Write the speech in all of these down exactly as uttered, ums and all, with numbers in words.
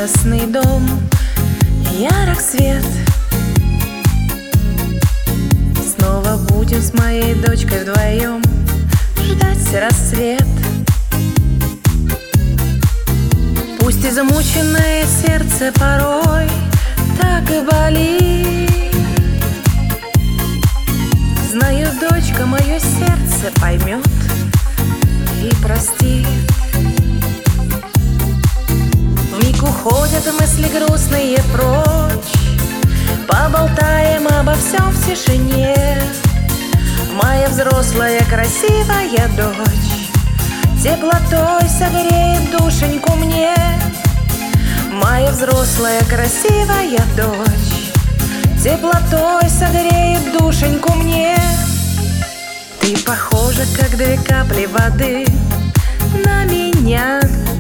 тесный дом, ярок свет. Снова будем с моей дочкой вдвоем ждать рассвет. Пусть измученное сердце порой так и болит, знаю, дочка мое сердце поймет и простит. Вмиг уходят мысли грустные прочь, поболтаем обо всем в тишине. Моя взрослая красивая дочь теплотой согреет душеньку мне. Моя взрослая красивая дочь теплотой согреет душеньку мне. Ты похожа, как две капли воды на меня.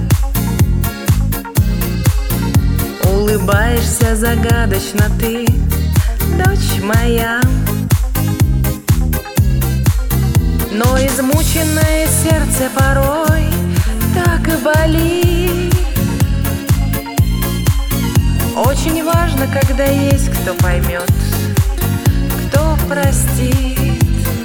Улыбаешься загадочно ты, дочь моя. Но измученное сердце порой так и болит. Очень важно, когда есть кто поймет, кто простит.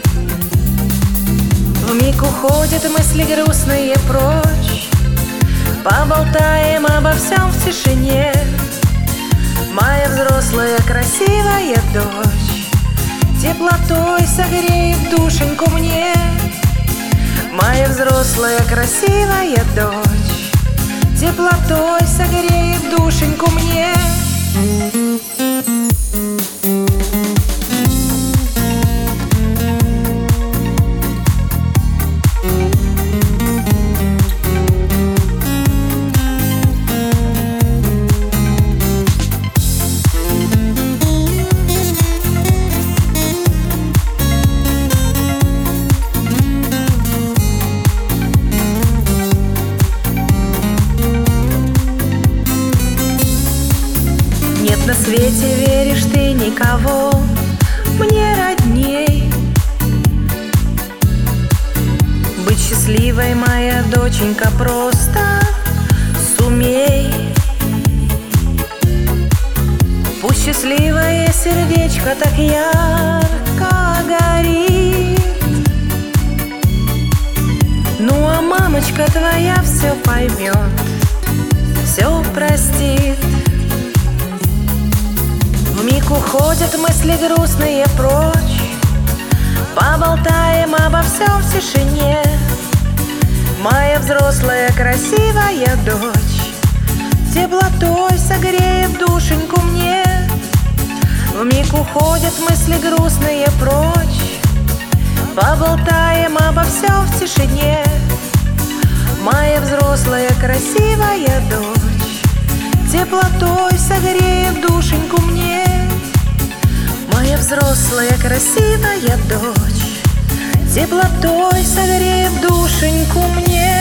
Вмиг уходят мысли грустные прочь, поболтаем обо всем в тишине. Моя взрослая красивая дочь теплотой согреет душеньку мне. Моя взрослая красивая дочь теплотой согреет душеньку мне. На свете веришь ты никого мне родней. Быть счастливой, моя доченька, просто сумей. Пусть счастливое сердечко так ярко горит, ну а мамочка твоя все поймет, все простит. Вмиг уходят мысли грустные прочь, поболтаем обо всем в тишине. Моя взрослая красивая дочь теплотой согреет душеньку мне. Вмиг уходят мысли грустные прочь, поболтаем обо всем в тишине. Моя взрослая красивая дочь теплотой согреет душеньку мне. Моя взрослая красивая дочь теплотой согреет душеньку мне.